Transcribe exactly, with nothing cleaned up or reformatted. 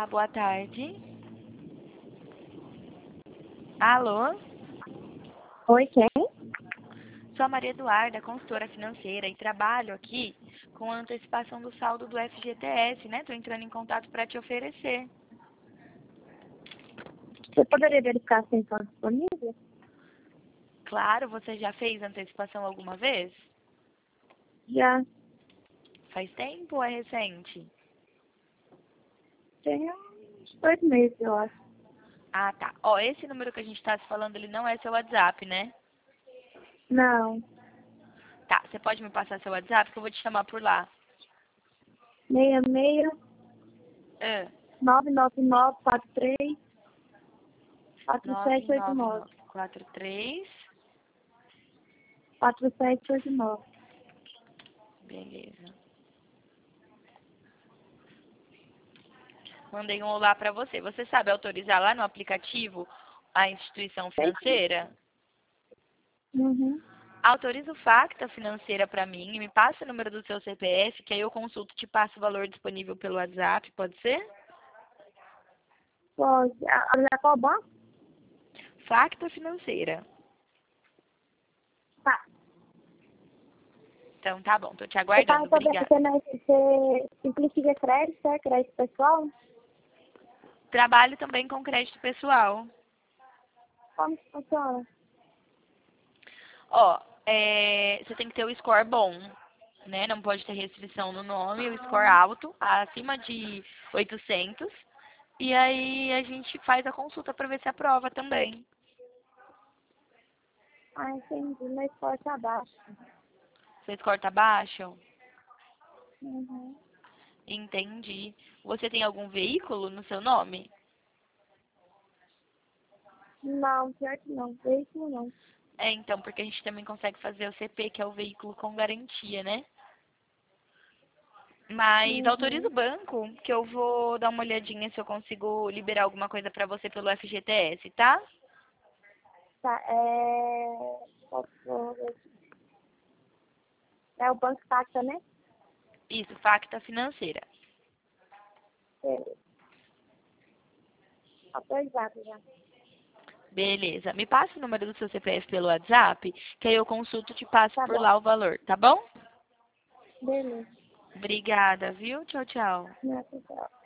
Olá, boa tarde. Alô? Oi, quem? Sou a Maria Eduarda, consultora financeira, e trabalho aqui com a antecipação do saldo do F G T S, né? Estou entrando em contato para te oferecer. Você poderia verificar se estão disponíveis? Claro, você já fez antecipação alguma vez? Já Faz tempo ou é recente? tem uns dois meses, eu acho. Ah, tá. Ó, esse número que a gente está se falando, ele não é seu WhatsApp, né? Não. Tá, você pode me passar seu WhatsApp que eu vou te chamar por lá. seis seis Ah, nove nove nove quatro três quatro nove sete oito nove nove nove quatro três. quatro sete oito nove. Beleza. Mandei um olá para você. Você sabe autorizar lá no aplicativo a instituição financeira? Uhum. Autoriza o Facta Financeira para mim e me passa o número do seu C P F, que aí eu consulto e te passo o valor disponível pelo WhatsApp, pode ser? Pode. A- a- Qual banco? Facta Financeira. Tá. Então tá bom, tô te Você tá aguardando. sabendo Obrigada. que né, você simplifica crédito, é? Crédito pessoal? Trabalho também com crédito pessoal. Como que funciona? Ó, é, você tem que ter o score bom, né? Não pode ter restrição no nome, o score alto, acima de oitocentos. E aí a gente faz a consulta para ver se aprova também. Ah, entendi. Meu esporte abaixo. Seu score tá baixo? Uhum. Entendi. Você tem algum veículo no seu nome? Não, pior que não. Veículo não. É, então, porque a gente também consegue fazer o C P, que é o veículo com garantia, né? Mas autoriza Uhum. o banco, que eu vou dar uma olhadinha se eu consigo liberar alguma coisa pra você pelo F G T S, tá? Tá, é... posso ver aqui. É o Banco Facta, né? Isso, Facta Financeira. Beleza. Autorizado já. Beleza. Me passa o número do seu C P F pelo WhatsApp, que aí eu consulto e te passo Tá por bom. lá o valor, tá bom? Beleza. Obrigada, viu? Tchau, tchau. Não, tchau.